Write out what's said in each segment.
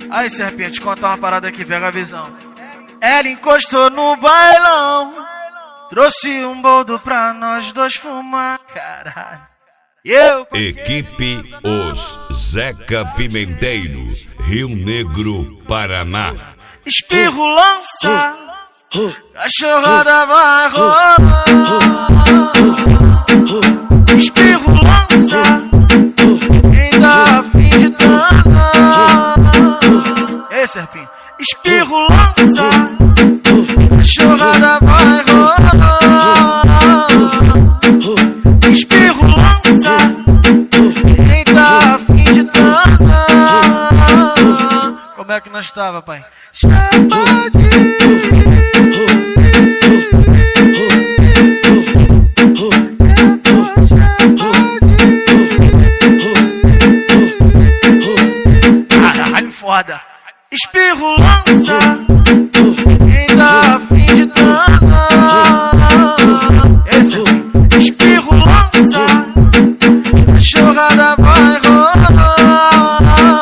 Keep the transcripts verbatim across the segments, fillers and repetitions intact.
Aí, serpente, conta uma parada aqui, pega a visão. Ela encostou no bailão, trouxe um boldo pra nós dois fumar, caralho. Eu... Equipe Os Zeca Pimenteiro, Rio Negro, Paraná. Espirro lança, cachorrada vai rolar. Espirro lança, quem dá a fim de dançar. Ei, serpinho. Espirro lança, cachorrada vai rolar. Espirro lança, quem dá a fim de dançar. Como é que nós tava, pai? Chapadinho. Caralho, foda. Espirro lança, quem dá a fim de dançar. Esse espirro lança, cachorrada vai rolar.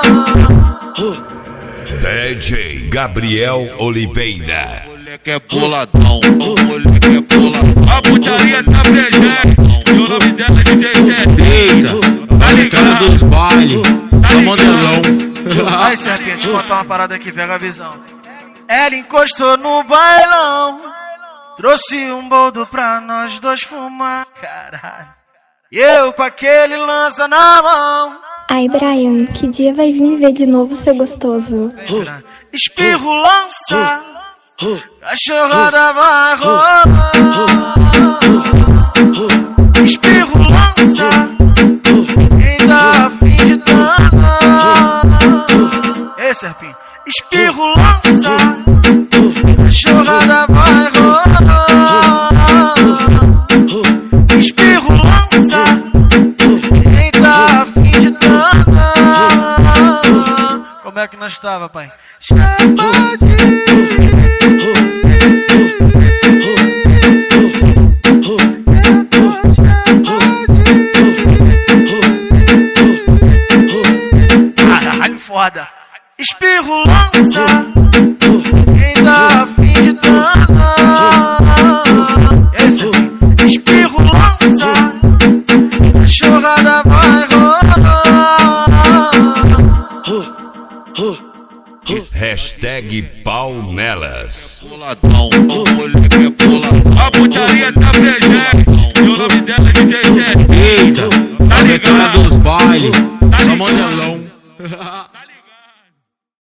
D J Gabriel Oliveira. O moleque é boladão, o moleque é boladão. A putaria tá presente, e o nome dela é D J setenta. Tá ligado dos bailes, tá modelão. Aí, serpente, conta uma parada aqui, pega a visão. Ela encostou no bailão, trouxe um boldo pra nós dois fumar, caralho. E eu com aquele lança na mão. Ai, Brian, que dia vai vir ver de novo, seu gostoso? Espirro lança, cachorrada vai rolar. Espirro lança, quem dá a fim de dançar. Ei, serpinho. Espirro lança, cachorrada vai rolar. Espirro lança, quem dá a fim de dançar. Como é que nós tava, pai? Chapadinho. Caralho, foda. Espirro lança, quem dá a fim de dançar. Esse espirro lança, cachorrada vai rolar. Hashtag pau nelas. Boladão, o moleque é boladão. A putaria tá presente, e o nome dela é D J setenta. Tá ligado dos bailes, tá modelão.